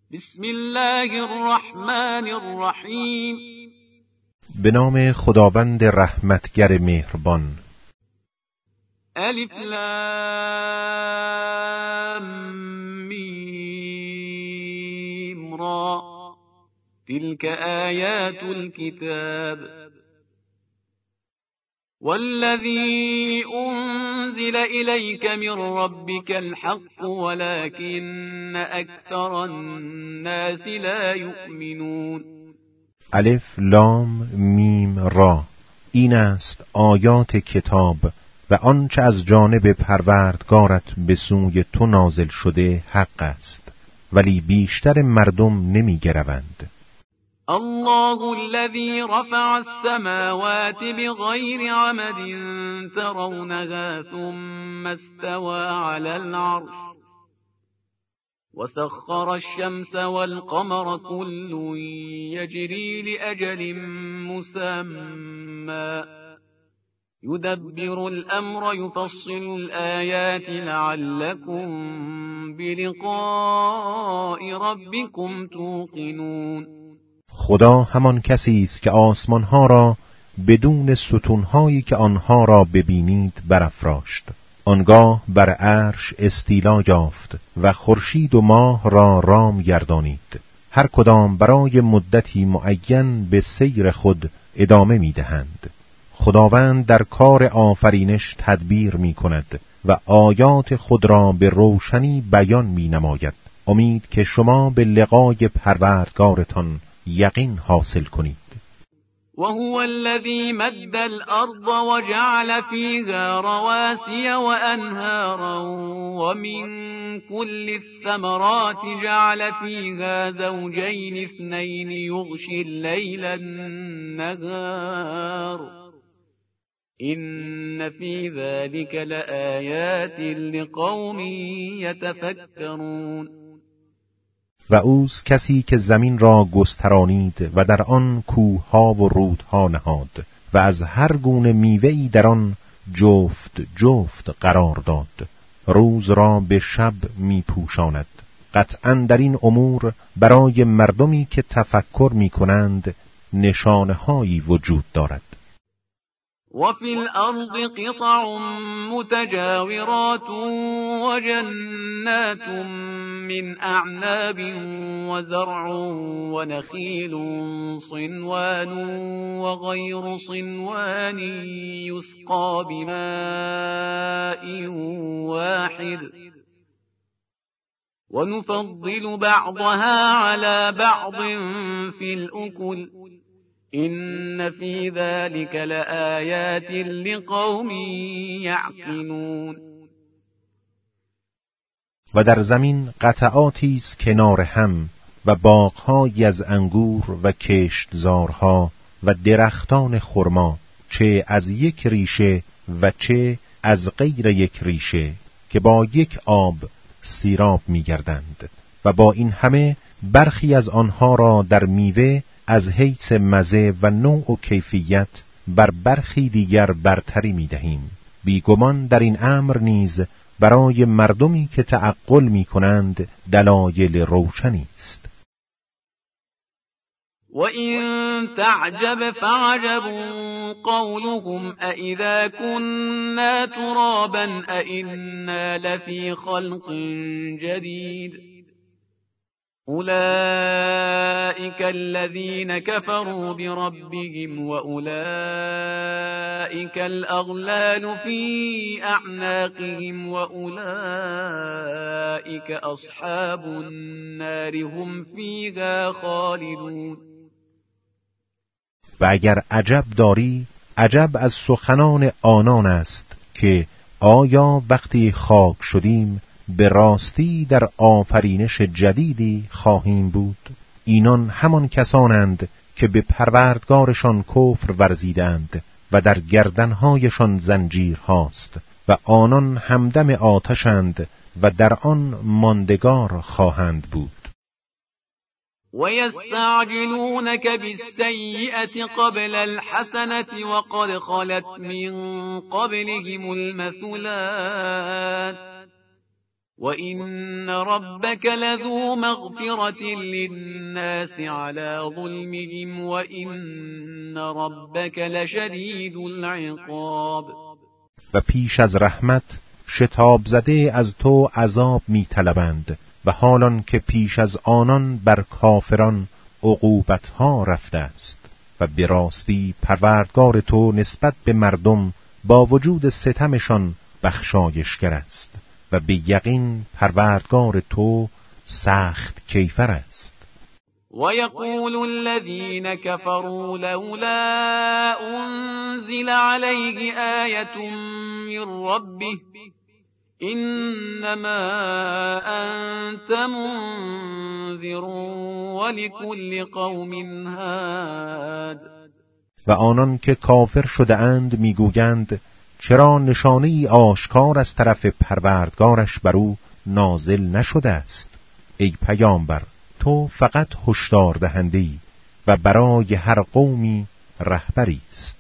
بسم الله الرحمن الرحیم. به نام خداوند رحمتگر مهربان. الف لام میم را تلك آیات الكتاب والذی انزل الیک من ربک الحق ولكن اکثر الناس لا یؤمنون. الف لام میم را، این است آیات کتاب و آنچه از جانب پروردگارت به سوی تو نازل شده حق است، ولی بیشتر مردم نمی‌گروند. الله الذي رفع السماوات بغير عمد ترونها ثم استوى على العرش وسخر الشمس والقمر كل يجري لأجل مسمى يدبر الأمر يفصل الآيات لعلكم بلقاء ربكم توقنون. خدا همان کسی است که آسمانها را بدون ستونهایی که آنها را ببینید برافراشت. آنگاه بر عرش استیلا یافت و خورشید و ماه را رام گردانید. هر کدام برای مدتی معین به سیر خود ادامه می‌دهند. خداوند در کار آفرینش تدبیر می‌کند و آیات خود را به روشنی بیان می‌نماید. امید که شما به لقای پروردگارتان یقین حاصل کنید. وهو الذي مد الأرض وجعل فيها رواسي وأنهارا ومن كل الثمرات جعل فيها زوجين اثنين يغشي الليل النهار إن في ذلك لآيات لقوم يتفكرون. و اوست کسی که زمین را گسترانید و در آن کوهها و رودها نهاد و از هر گونه میوه‌ای در آن جفت جفت قرار داد. روز را به شب میپوشاند. قطعاً در این امور برای مردمی که تفکر میکنند نشانه‌هایی وجود دارد. وفي الأرض قطع متجاورات وجنات من أعناب وزرع ونخيل صنوان وغير صنوان يسقى بماء واحد ونفضل بعضها على بعض في الأكل إن في ذلك لآيات لقوم يعقلون. و در زمین قطعاتی است کنار هم و باغ‌هایی از انگور و کشتزارها و درختان خرما، چه از یک ریشه و چه از غیر یک ریشه، که با یک آب سیراب می‌گردند و با این همه برخی از آنها را در میوه از حیث مزه و نوع و کیفیت بر برخی دیگر برتری می‌دهیم. بیگمان در این امر نیز برای مردمی که تعقل می‌کنند دلایل روشنی است. وَإِن تَعْجَبْ فَعَجَبٌ قَوْلُهُمْ أَإِذَا كُنَّا تُرَابًا أَإِنَّا لَفِي خَلْقٍ جَدِيدٍ أولئك الذين كفروا بربهم وأولئك الأغلال في أعناقهم وأولئك أصحاب النار هم فيها خالدون. و اگر عجب داری، عجب از سخنان آنان است که آیا وقتی خاک شدیم به راستی در آفرینش جدیدی خواهیم بود؟ اینان همان کسانند که به پروردگارشان کفر ورزیدند و در گردنهایشان زنجیر هاست و آنان همدم آتشند و در آن ماندگار خواهند بود. وَيَسْتَعْجِلُونَكَ بِالسَّيِّئَةِ قَبْلَ الْحَسَنَةِ وَقَدْ خَلَتْ مِنْ قَبْلِهِمُ الْمَثُلَاتُ وَإِنَّ رَبَّكَ لَذُو مَغْفِرَةٍ لِلنَّاسِ عَلَى ظُلْمِهِمْ وَإِنَّ رَبَّكَ لَشَدِيدُ الْعِقَابِ. و پیش از رحمت شتاب زده از تو عذاب می طلبند و حالان که پیش از آنان بر کافران عقوبتها رفته است و به راستی پروردگار تو نسبت به مردم با وجود ستمشان بخشایشگر است و به یقین پروردگار تو سخت کیفر است. وَيَقُولُ الَّذِينَ كَفَرُوا لَوْلَا أُنزِلَ عَلَيْهِ آيَةٌ مِّن رَّبِّهِ إِنَّمَا أَنتَ مُنذِرٌ وَلِكُلِّ قَوْمٍ هَادٍ. و آنان که کافر شده اند میگویند چرا نشانه ای آشکار از طرف پروردگارش بر او نازل نشده است؟ ای پیامبر، تو فقط هشدار دهنده‌ای و برای هر قومی رهبری است.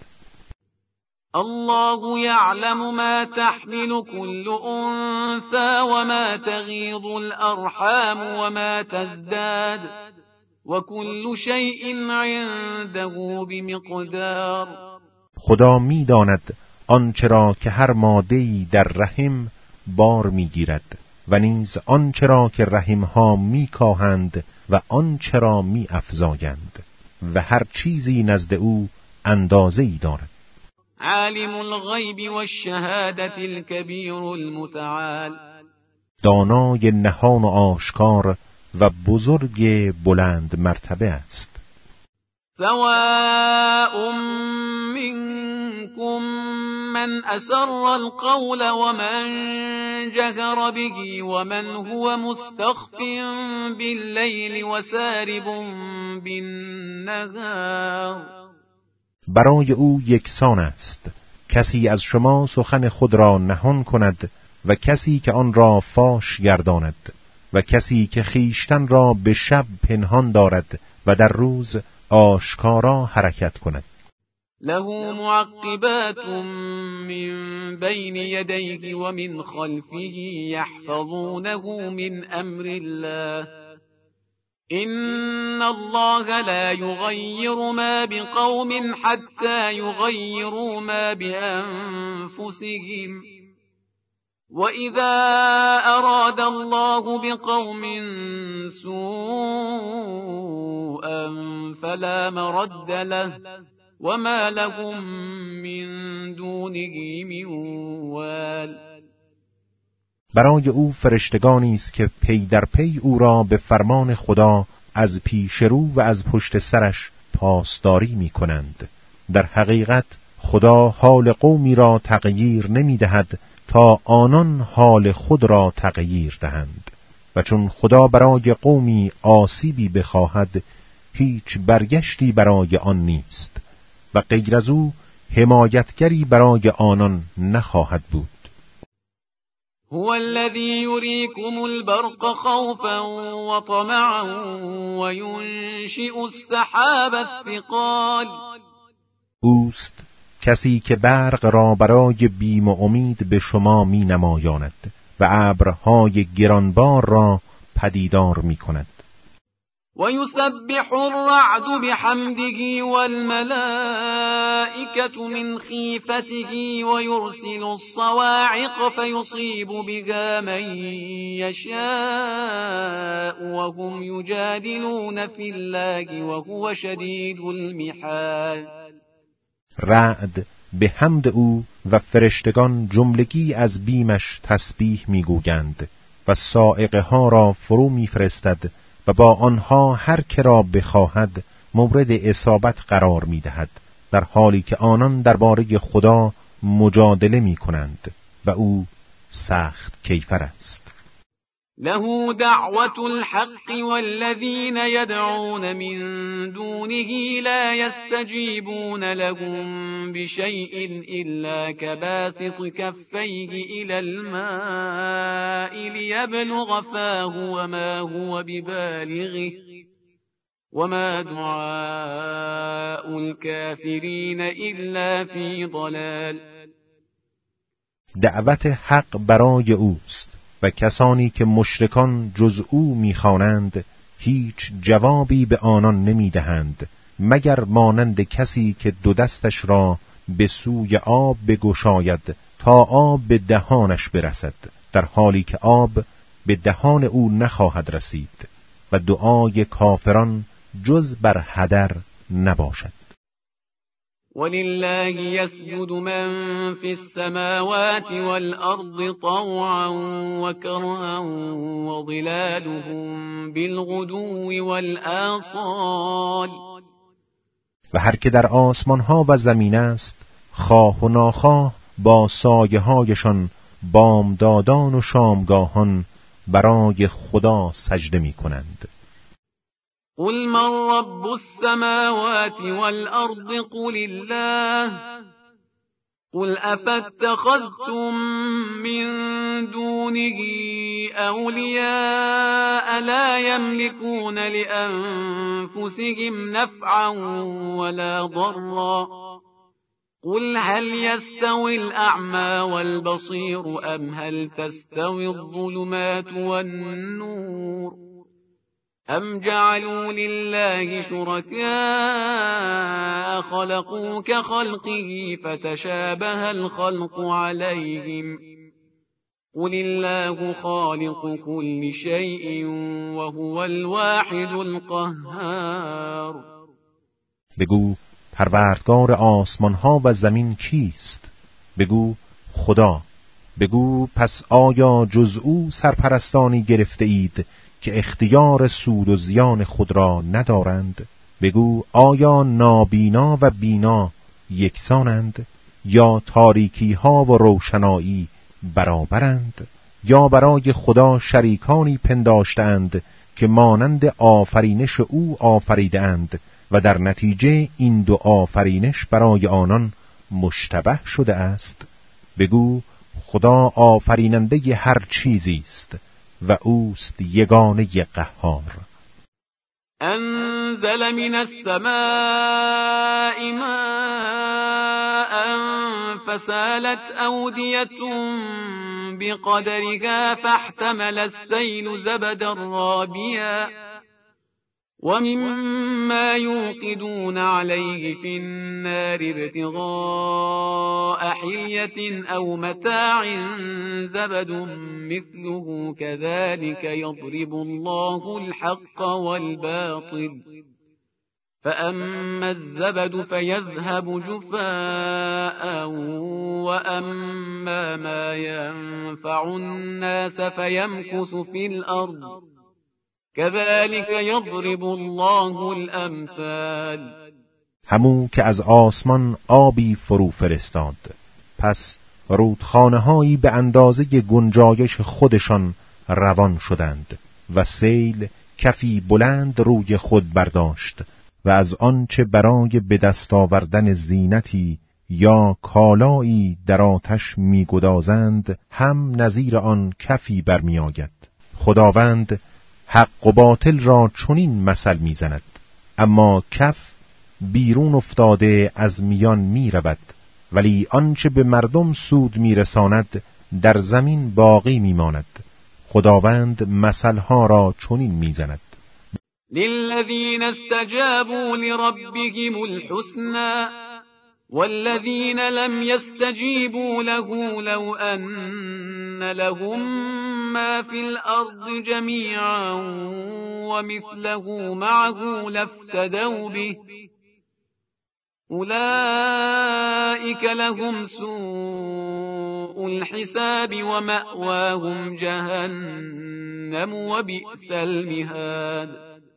الله يعلم ما تحمل كل أنثى وما تغيض الأرحام وما تزداد وكل شيء عنده بمقدار. خدا می‌داند آنچه را که هر ماده‌ای در رحم بار می‌گیرد و نیز آنچه را که رحم‌ها می‌کاهند و آنچه را می‌افزایند و هر چیزی نزد او اندازه‌ای دارد. عالم الغیب والشهادة الكبیر المتعال. دانای نهان و آشکار و بزرگ بلند مرتبه است. سواء منكم من أسر القول ومن جهر به ومن هو مستخف بالليل وسارب بالنهار. برای او یکسان است کسی از شما سخن خود را نهان کند و کسی که آن را فاش گرداند و کسی که خیشتن را به شب پنهان دارد و در روز آشکارا حرکت کند. له معقبات من بین یدیه و من خلفه یحفظونه من امر الله إن الله لا يغير ما بقوم حتى يغيروا ما بأنفسهم وإذا أراد الله بقوم سوءا فلا مرد له وما لهم من دونه من وال. برای او فرشتگانی است که پی در پی او را به فرمان خدا از پیش رو و از پشت سرش پاسداری می کنند. در حقیقت خدا حال قومی را تغییر نمی دهد تا آنان حال خود را تغییر دهند و چون خدا برای قومی آسیبی بخواهد هیچ برگشتی برای آن نیست و غیر از او حمایتگری برای آنان نخواهد بود. هو الذي يريكم البرق خوفا وطمعا وينشئ السحاب الثقال. اوست کسی که برق را برای بیم و امید به شما می نمایاند و ابرهای گرانبار را پدیدار می کند. ويسبح الرعد بحمده والملائكة من خيفته ويرسل الصواعق فيصيب بها من يشاء وهم يجادلون في الله وهو شديد المحال. رعد به حمد او و فرشتگان جملگی از بیمش تسبیح میگویند و صاعقه ها را فرو میفرستد و با آنها هر که را بخواهد مورد اصابت قرار میدهد، در حالی که آنان درباره خدا مجادله میکنند و او سخت کیفر است. له دعوة الحق والذين يدعون من دونه لا يستجيبون لهم بشيء إلا كباسط كفيه إلى الماء ليبلغ فاه وما هو ببالغه وما دعاء الكافرين إلا في ضلال. دعوت حق برای اوست و کسانی که مشرکان جز او می‌خوانند هیچ جوابی به آنان نمی‌دهند مگر مانند کسی که دو دستش را به سوی آب بگشاید تا آب به دهانش برسد، در حالی که آب به دهان او نخواهد رسید و دعای کافران جز بر هدر نباشد. ولله يسجد من في السماوات والأرض طوعا وكرها وظلالهم بالغدو والآصال. و هر که در آسمان ها و زمین است خواه و ناخواه با سایه هایشان بامدادان و شامگاهان برای خدا سجده می کنند. قل من رب السماوات والأرض قل الله قل أفاتخذتم من دونه أولياء لا يملكون لأنفسهم نفعا ولا ضرا قل هل يستوي الأعمى والبصير أم هل تستوي الظلمات والنور أم جعلوا لله شركاء خلقوا كخلقه فتشابه الخلق عليهم قل الله خالق كل شيء وهو الواحد القهار. بگو پروردگار آسمان ها و زمین کیست؟ بگو خدا. بگو پس آیا جز او سرپرستانی گرفته اید که اختیار سود و زیان خود را ندارند؟ بگو آیا نابینا و بینا یکسانند؟ یا تاریکی ها و روشنایی برابرند؟ یا برای خدا شریکانی پنداشتند که مانند آفرینش او آفریدند و در نتیجه این دو آفرینش برای آنان مشتبه شده است؟ بگو خدا آفریننده هر چیزی است و اوست یگانه قهار. انزل من السماء ماء فسالت أودية بقدرها فاحتمل السيل زبدا رابيا ومما يوقدون عليه في النار ابتغاء حلية أو متاع زبد مثله كذلك يضرب الله الحق والباطل فأما الزبد فيذهب جفاء وأما ما ينفع الناس فيمكث في الأرض كذلك يضرب الله الامثال. همون که از آسمان آبی فرو فرستاد، پس رودخانه هایی به اندازه گنجایش خودشان روان شدند و سیل کفی بلند روی خود برداشت و از آنچه برای به دست آوردن زینتی یا کالایی در آتش می‌گدازند هم نظیر آن کفی برمی آید. خداوند حق و باطل را چنین مثل می‌زند، اما کف بیرون افتاده از میان می‌رود، ولی آنچه به مردم سود می‌رساند در زمین باقی می‌ماند. خداوند مثلها را چنین می‌زند: للذین استجابوا لربهم الحسنى والذین لم يستجيبوا له لو أن لهم ما في الأرض جميعا ومثله معه لافتدوا به أولئك لهم سوء الحساب ومأواهم جهنم وبئس المهاد.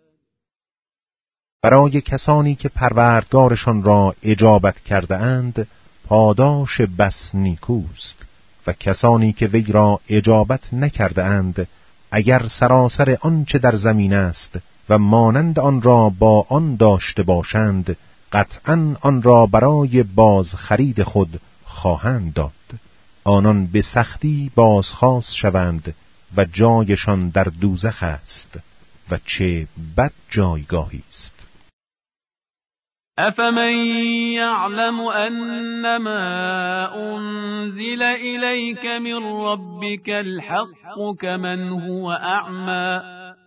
برای کسانی که پروردگارشان را اجابت کرده اند پاداش بس نیکوست و کسانی که وی را اجابت نکرده اند اگر سراسر آنچه در زمین است و مانند آن را با آن داشته باشند قطعاً آن را برای بازخرید خود خواهند داد. آنان به سختی بازخواست شوند و جایشان در دوزخ است و چه بد جایگاهی است. أفمن يعلم أنما أنزل إليك من ربك الحق كمن هو أعمى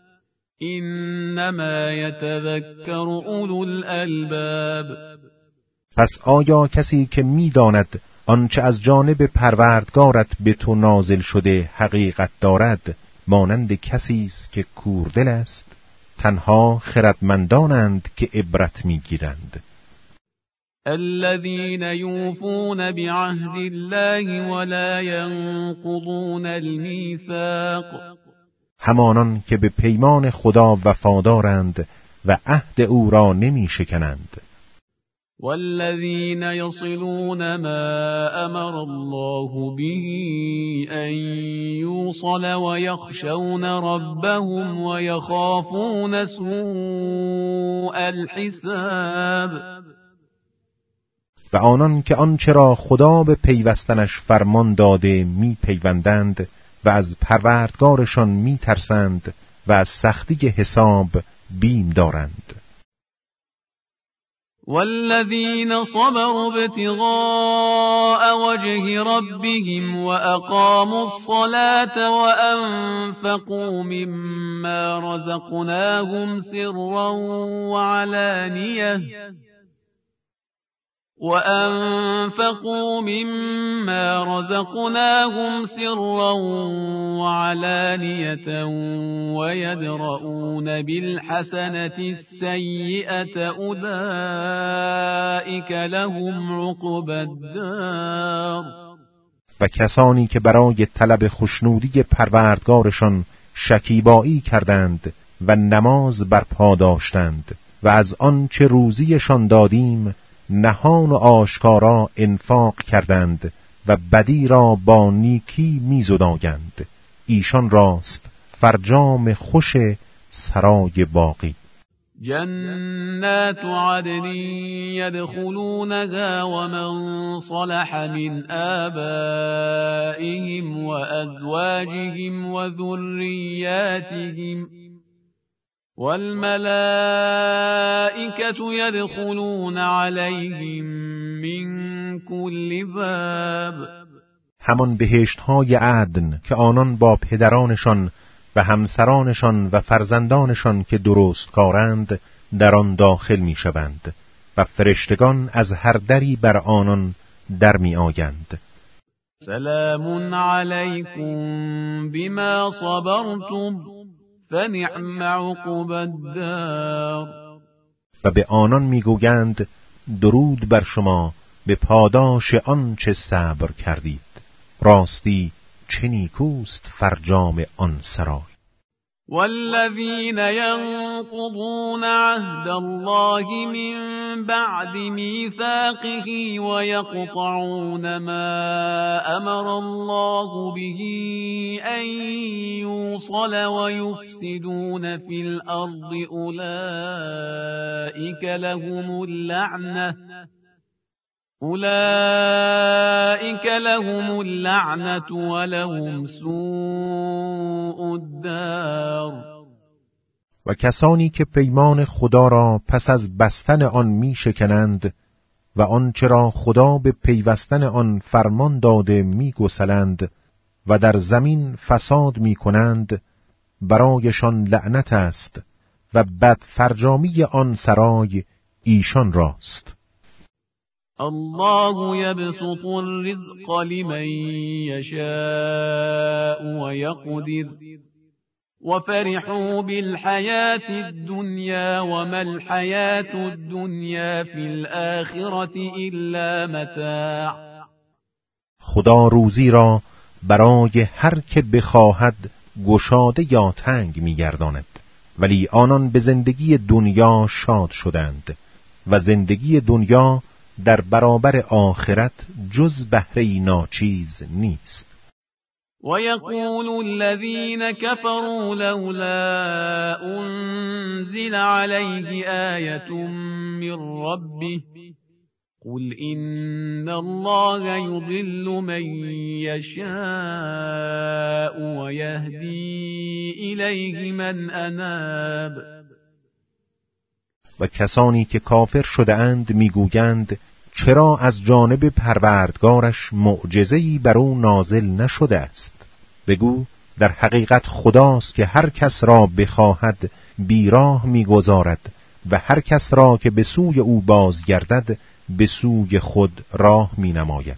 إنما يتذكر أولو الألباب. پس آیا کسی که می‌داند آنچه از جانب پروردگارت به تو نازل شده حقیقت دارد مانند کسی است که کوردل است؟ تنها خردمندانند که عبرت می‌گیرند. الذين يوفون بعهد الله ولا ينقضون الميثاق. همانان که به پیمان خدا وفادارند و عهد او را نمی‌شکنند. والذين يصلون ما أمر الله به أن يوصل ويخشون ربهم ويخافون سوء الحساب. و آنان که آنچه را خدا به پیوستنش فرمان داده می پیوندند و از پروردگارشان می ترسند و از سختی حساب بیم دارند. والذين صبروا ابتغاء وجه ربهم وأقاموا الصلاة وأنفقوا مما رزقناهم سرا وعلانية ويدرؤون بالحسنة السيئة أولئك لهم عقبى الدار. و کسانی که برای طلب خوشنودی پروردگارشان شکیبایی کردند و نماز برپا داشتند و از آن چه روزیشان دادیم نهان و آشکارا انفاق کردند و بدی را با نیکی می‌زدایند، ایشان راست فرجام خوش سرای باقی. جنات عدن يدخلونها ومن صلح من آبائهم وأزواجهم وذرياتهم والملائكة يدخلون عليهم من كل باب. همان بهشت‌های عدن که آنان با پدرانشان و همسرانشان و فرزندانشان که درست کارند در آن داخل می‌شوند و فرشتگان از هر دری بر آنان در می‌آیند. سلام علیکم بما صبرتم فنعم عقبی الدار. و به آنان میگویند درود بر شما به پاداش آن چه صبر کردید، راستی چه نیکوست فرجام آن سرای. والذین ينقضون عهد الله من بعد میثاقه ويقطعون ما امر الله به ان یوصل ويفسدون في الارض اولئک لهم اللعنة ولهم سوء الدار. و کسانی که پیمان خدا را پس از بستن آن می شکنند و آنچه را خدا به پیوستن آن فرمان داده می گسلند و در زمین فساد می کنند، برایشان لعنت است و بد فرجامی آن سرای ایشان راست. الله يبسط الرزق لمن يشاء ويقدر وفرحوا بالحياة الدنيا وما الحياة الدنيا في الآخرة إلا متاع. خدا روزی را برای هر که بخواهد گشاده یا تنگ می‌گرداند، ولی آنان به زندگی دنیا شاد شدند و زندگی دنیا در برابر آخرت جز بهره ناچیز نیست. ويقول الذين كفروا لولا أنزل عليه آية من ربه قل إن الله يضل من يشاء ويهدي إليه من أناب. و کسانی که کافر شده اند میگویند چرا از جانب پروردگارش معجزه‌ای بر او نازل نشده است؟ بگو در حقیقت خداست که هر کس را بخواهد بیراه میگذارد و هر کس را که به سوی او بازگردد به سوی خود راه مینماید.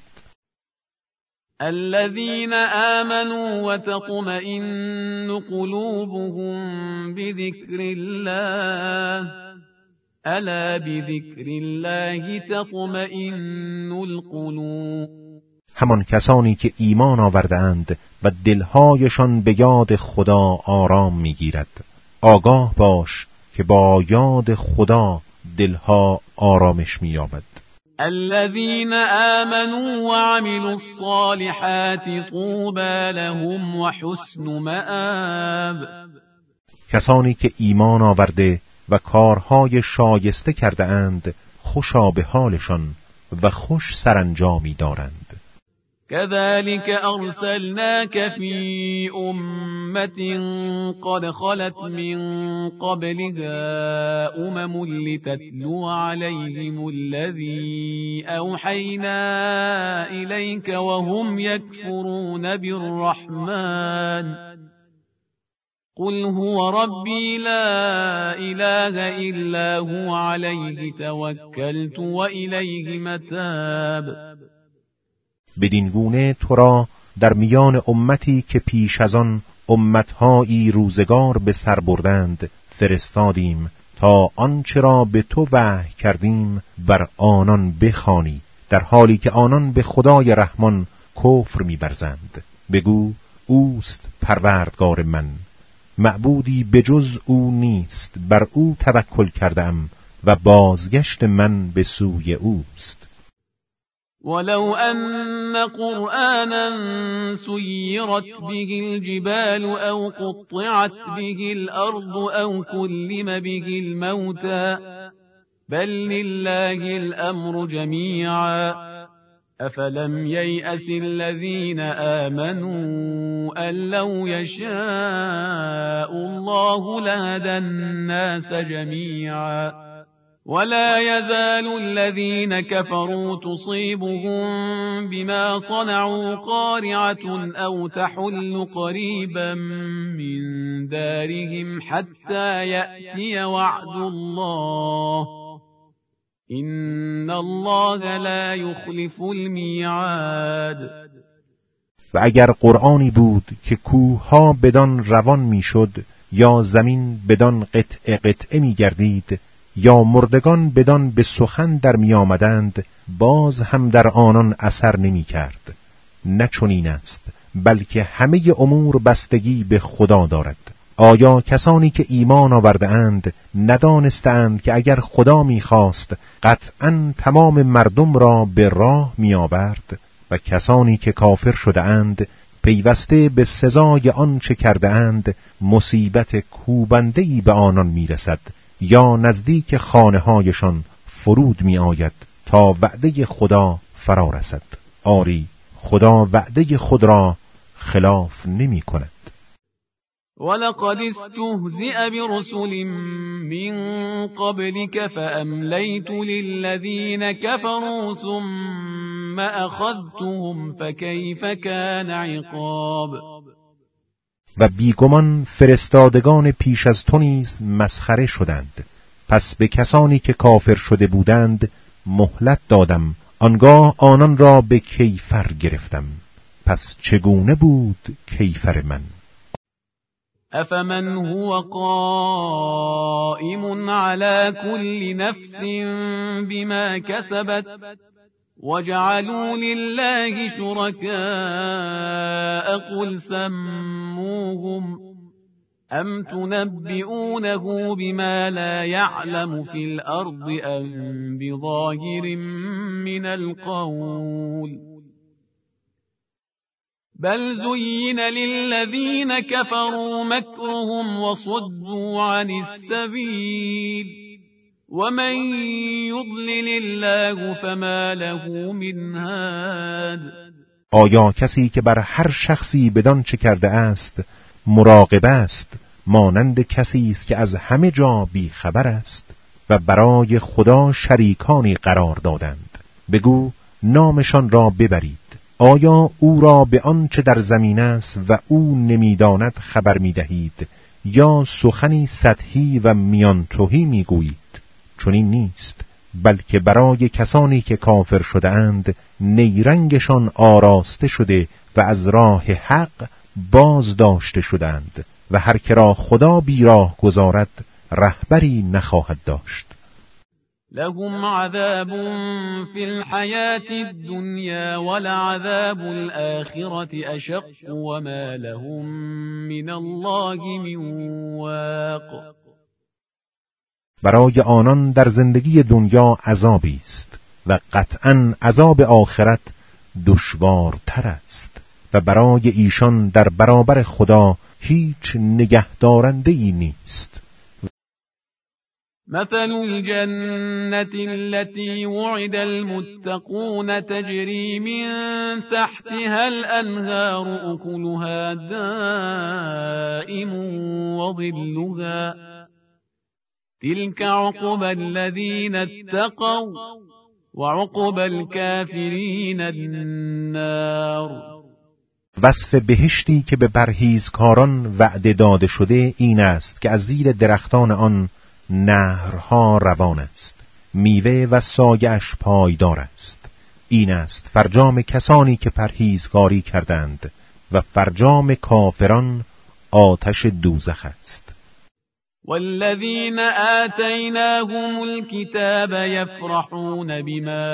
الذين آمنوا وتطمئن قلوبهم بذكر الله الا بذكر الله تطمئن القلوب. همان کسانی که ایمان آورده‌اند و دلهایشان به یاد خدا آرام میگیرد. آگاه باش که با یاد خدا دلها آرامش می‌یابد. الذين آمنوا وعملوا الصالحات طوبى لهم وحسن مآب. کسانی که ایمان آورده و کارهای شایسته کرده اند خوشا به حالشان و خوش سرانجامی دارند. كذلك أرسلناك في أمة قد خلت من قبلها لتتلو عليهم الذي أوحينا إليك وهم يكفرون بالرحمن قل هو ربي لا إله إلا هو عليه توكلت وإليه متاب. بدین گونه تو را در میان امتی که پیش از آن امتهایی روزگار به سر بردند فرستادیم تا آنچه را به تو وحی کردیم بر آنان بخوانی، در حالی که آنان به خدای رحمان کفر می‌ورزند. بگو اوست پروردگار من، معبودی به جز او نیست، بر او توکل کردم و بازگشت من به سوی اوست. ولو أن قرآنا سيرت به الجبال أو قطعت به الأرض أو كلم به الموتى بل لله الأمر جميعا أفلم ييأس الذين آمنوا أن لو يشاء الله لهدى الناس جميعا ولا يزال الذين كفروا تصيبهم بما صنعوا قارعة أو تحل قريبا من دارهم حتى يأتي وعد الله إن الله لا يخلف الميعاد. و اگر قرآنی بود که کوه‌ها بدان روان میشد یا زمین بدان قطعه قطعه میگردید یا مردگان بدان به سخن در می آمدند باز هم در آنان اثر نمی کرد. نه چنین است، بلکه همه امور بستگی به خدا دارد. آیا کسانی که ایمان آورده اند ندانستند که اگر خدا می خواست قطعاً تمام مردم را به راه می آورد؟ و کسانی که کافر شده اند پیوسته به سزای آنچه کرده اند مصیبت کوبنده‌ای به آنان می رسد یا نزدیک خانه هایشان فرود می آید تا وعده خدا فرا رسد. آری خدا وعده خود را خلاف نمی کند. ولقد استهزئ برسل من قبلك فأمليت للذين كفروا ثم أخذتهم فكيف كان عقاب. و بیگمان فرستادگان پیش از تو نیز مسخره شدند، پس به کسانی که کافر شده بودند مهلت دادم، آنگاه آنان را به کیفر گرفتم. پس چگونه بود کیفر من؟ افمن هو قائم على كل نفس بما كسبت وجعلوا لله شركاء قل سموهم أم تنبئونه بما لا يعلم في الأرض أم بظاهر من القول بل زين للذين كفروا مكرهم وصدوا عن السبيل ومن يضلل الله فما له من هاد. آیا کسی که بر هر شخصی بدان چه کرده است مراقب است مانند کسی است که از همه جا بی خبر است؟ و برای خدا شریکانی قرار دادند. بگو نامشان را ببرید. آیا او را به آنچه در زمین است و او نمیداند خبر میدهید یا سخنی سطحی و میان تهی میگویید؟ چنین نیست، بلکه برای کسانی که کافر شده اند نیرنگشان آراسته شده و از راه حق باز داشته شدند و هر که را خدا بیراه گذارد رهبری نخواهد داشت. لهم عذاب في الحياة الدنيا ولعذاب الآخرة أشق وما لهم من الله من واق. برای آنان در زندگی دنیا عذابی است و قطعاً عذاب آخرت دشوارتر است و برای ایشان در برابر خدا هیچ نگهدارنده‌ای نیست. مثل الجنة التي وعد المتقون تجري من تحتها الأنهار أكلها دائم وظلها تلك عقبى الذين اتقوا وعقبى الكافرين النار. وصف بهشتی که به پرهیزکاران وعده داده شده این است که از زیر درختان آن نهرها روان است، میوه و سایه‌اش پایدار است. این است فرجام کسانی که پرهیزکاری کردند و فرجام کافران آتش دوزخ است. والذين آتيناهم الكتاب يفرحون بما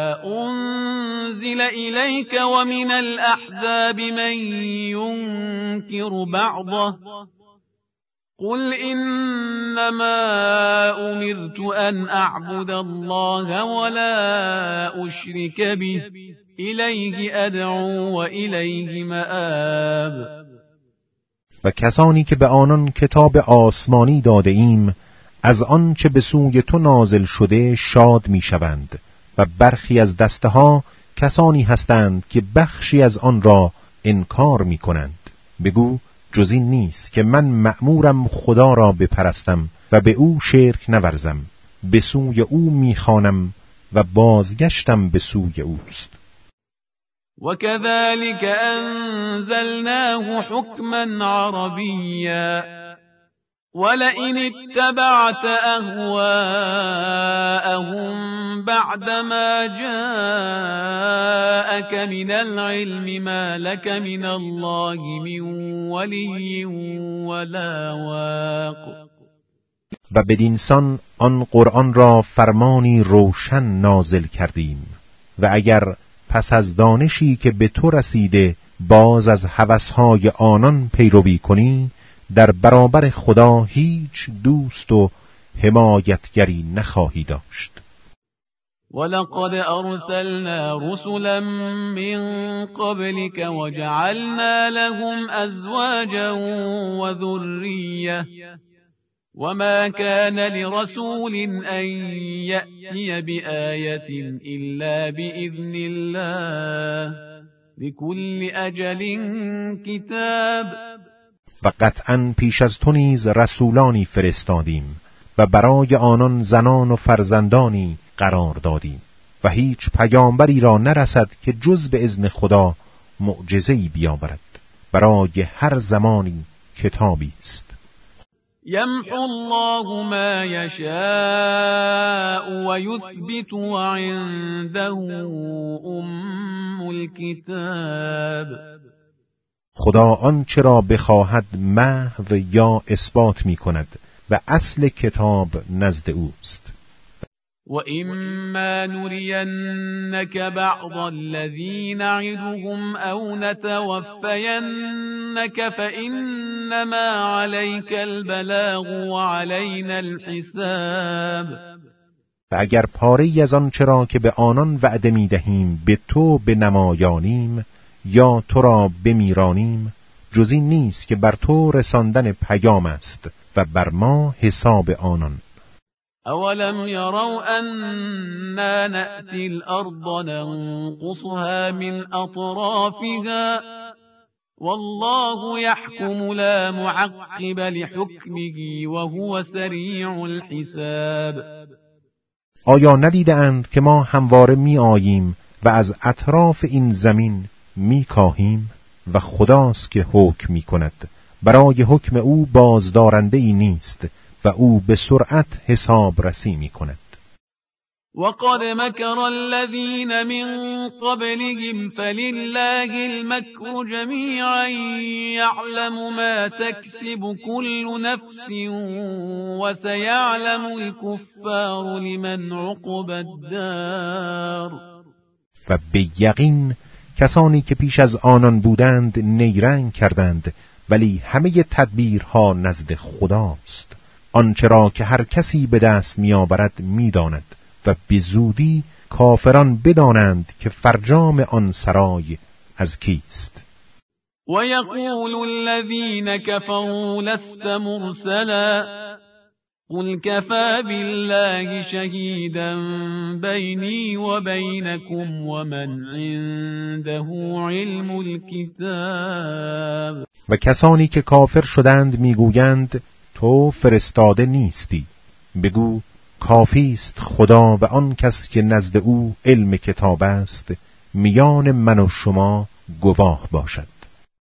أنزل إليك ومن الأحزاب من ينكر بعضه قل إنما أمرت أن أعبد الله ولا أشرك به إليه أدعو وإليه مآب. و کسانی که به آنان کتاب آسمانی داده ایم از آن چه به سوی تو نازل شده شاد می شوند و برخی از دسته ها کسانی هستند که بخشی از آن را انکار می کنند. بگو جز این نیست که من مأمورم خدا را بپرستم و به او شرک نورزم، به سوی او می خوانم و بازگشتم به سوی اوست. وكذلك أنزلناه حكما عربيا ولئن اتبعت أهواءهم بعدما جاءك من العلم ما لك من الله من ولي ولا واق. و بدینسان آن قرآن را فرمانی روشن نازل کردیم و اگر پس از دانشی که به تو رسیده باز از هوسهای آنان پیروی کنی در برابر خدا هیچ دوست و حمایتگری نخواهی داشت. ولقد أرسلنا رسلا من قبلك وجعلنا لهم أزواجا وذرية وما كان لرسول أن يأتي بآية إلا بإذن الله لكل أجل كتاب. و قطعاً پیش از تو نیز رسولانی فرستادیم و برای آنان زنان و فرزندانی قرار دادیم و هیچ پیامبری را نرسد که جز به اذن خدا معجزه‌ای بیاورد. برای هر زمانی کتابی است. يمحو الله ما يشاء ويثبت وعنده أم الكتاب. خدا آنچه را بخواهد محو یا اثبات می کند و اصل کتاب نزد اوست. وَإِمَّا نُرِيَنَّكَ بَعْضَ الَّذِي نَعِدُهُمْ أَوْ نَتَوَفَّيَنَّكَ فَإِنَّمَا عَلَيْكَ الْبَلَاغُ وَعَلَيْنَا الْحِسَابُ. و اگر پاره‌ای از آنچه را که به آنان وعده می دهیم به تو بنمایانیم یا تو را بمیرانیم جز این نیست که بر تو رساندن پیام است و بر ما حساب آنان. أَوَلَمْ يَرَوْا أَنَّا نَأْتِي الْأَرْضَ نَنقُصُهَا مِنْ أَطْرَافِهَا والله يحكم لا معقب لحكمه وهو سریع الحساب. آیا ندیده اند که ما همواره می آییم و از اطراف این زمین می کاهیم و خداست که حکم می کند، برای حکم او بازدارنده ای نیست و او به سرعت حساب رسی می کند. وقد مكر الذين من قبلهم فلله المكر جميعا يعلم ما تكسب كل نفس وسيعلم الكفار لمن عقبى الدار. و به یقین کسانی که پیش از آنان بودند نیرنگ کردند، ولی همه تدبیرها نزد خداست. آنچه را که هر کسی به دست می‌آورد می‌داند و به زودی کافران بدانند که فرجام آن سرای از کیست. ويقول الذين كفروا لست مرسلا قل كفى بالله شهيدا بيني وبينكم ومن عنده علم الكتاب. و کسانی که کافر شدند میگویند تو فرستاده نیستی. بگو کافی است خدا و آن کس که نزد او علم کتاب است میان من و شما گواه باشد.